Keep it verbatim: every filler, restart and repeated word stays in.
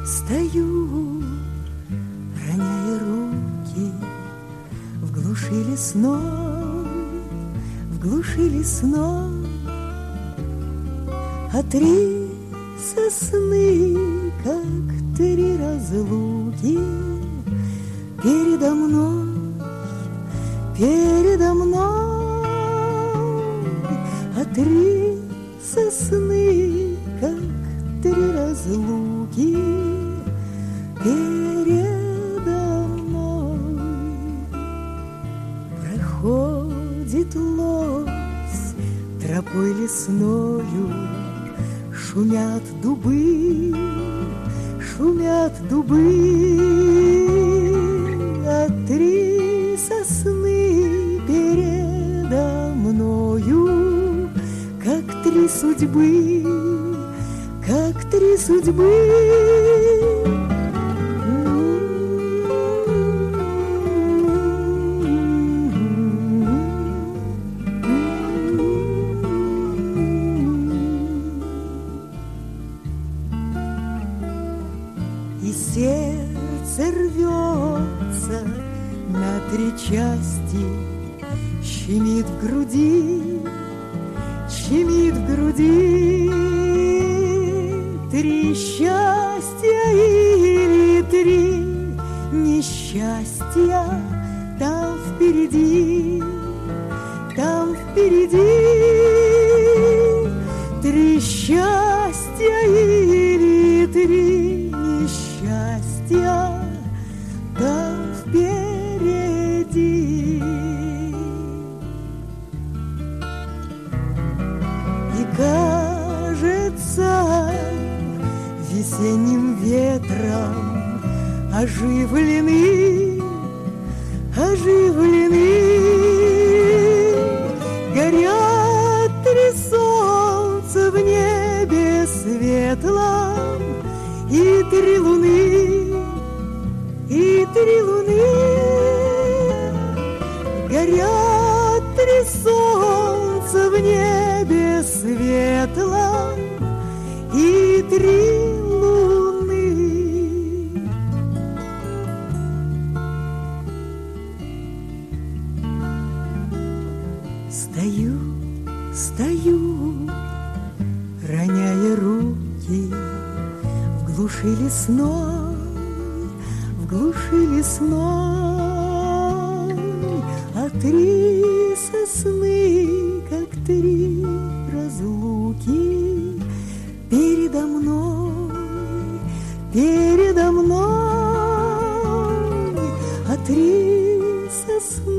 Стою, роняя руки в глуши лесной, в глуши лесной, а три сосны, как три разлуки, передо мной, передо мной, а три сосны, как три разлуки, передо мной. Проходит лось тропой лесною, шумят дубы, шумят дубы, а три сосны передо мною, как три судьбы, как три судьбы. И сердце рвется на три части, щемит в груди, щемит в груди. Три счастья или три несчастья там впереди, там впереди. Три счастья или три несчастья там впереди. И кажется, весенним ветром оживлены, оживлены. Горят три солнца в небе светлом, и три луны, и три луны. Горят три солнца в небе светлом, и три луны. Стою, стою, роняя руки в глуши лесной, в глуши лесной, а три сосны, как три разлуки, передо мной, передо мной, а три сосны,